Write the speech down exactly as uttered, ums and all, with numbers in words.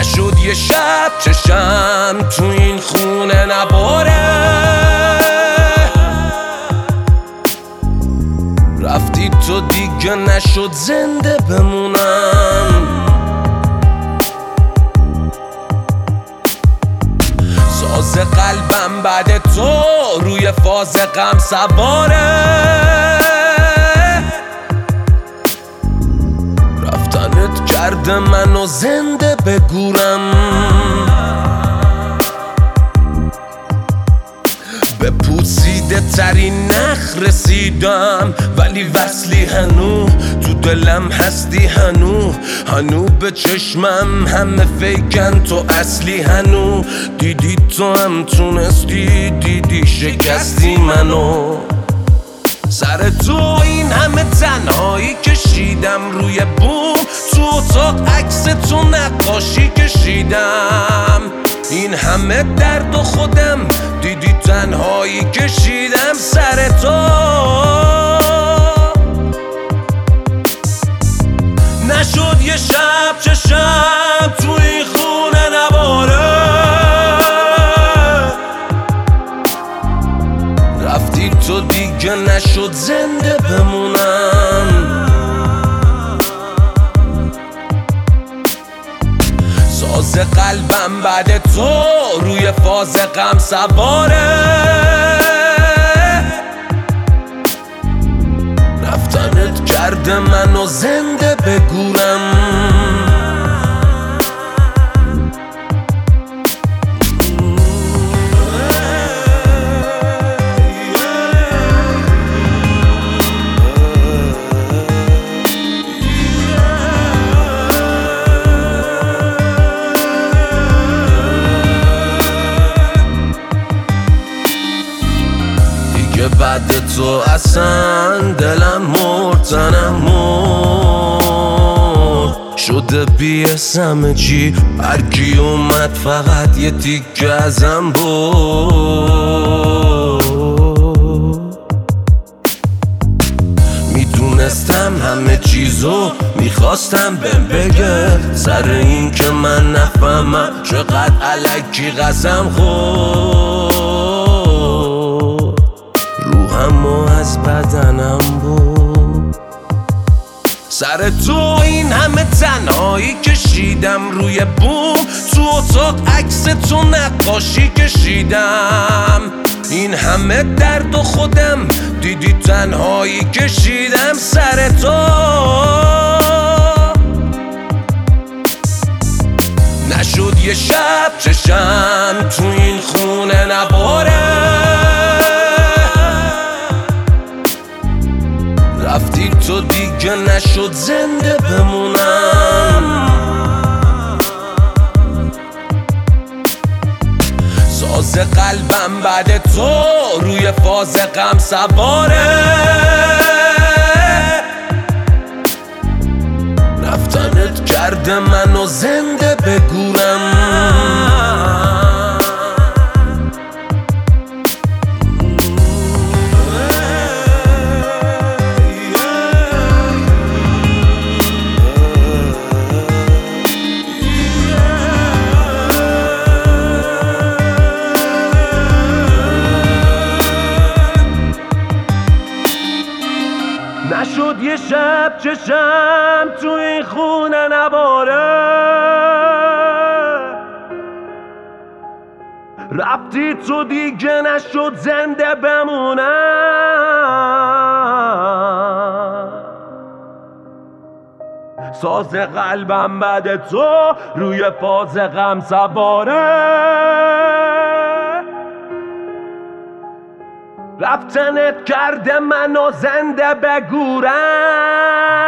نشد یه شب چشم تو این خونه نباره، رفتی تو دیگه نشد زنده بمونم. ساز قلبم بعد تو روی فاز غم سواره، رفتنت کرده منو زنده به گورم. به پوسیده ترین نخ رسیدم، ولی وصلی هنو تو دلم هستی هنو. هنو به چشمم همه فیکن تو اصلی هنو. دیدی تو هم تونستی، دیدی شکستی منو. سر تو این همه تنهایی کشیدم روی بوم، تو اتاق عکس تو نقاشی کشیدم. این همه درد و خودم دیدی تنهایی کشیدم سر تو. نشد یه شب چشم تو این خونه نباره، رفتی تو دیگه نشد زنده بمونم. ساز قلبم بعد تو روی فاز غم سواره، رفتنت کرده منو زنده به گورم. بعد تو اصلا دلم مرد، تنم مرد شده بی‌اسم چی. هرکی اومد فقط یه تیکه ازم بود. میدونستم همه چیزو میخواستم بهم بگه، سر این که من نفهمم چقدر الکی قسم خورد. اما از بدنم بود. سر تو این همه تنهایی کشیدم روی بوم، تو اتاق عکس تو نقاشی کشیدم. این همه درد و خودم دیدی تنهایی کشیدم سر تو. نشد یه شب چشم تو این خونه نباره، رفتی تو دیگه نشد زنده بمونم. ساز قلبم بعد تو روی فاز غم سواره، رفتنت کرده منو زنده به گورم. نشد یه شب چشم تو این خونه نباره، رفتی تو دیگه نشد زنده بمونم. ساز قلبم بعد تو روی فاز غم سواره، رفتنت کرده منو زنده به گورم.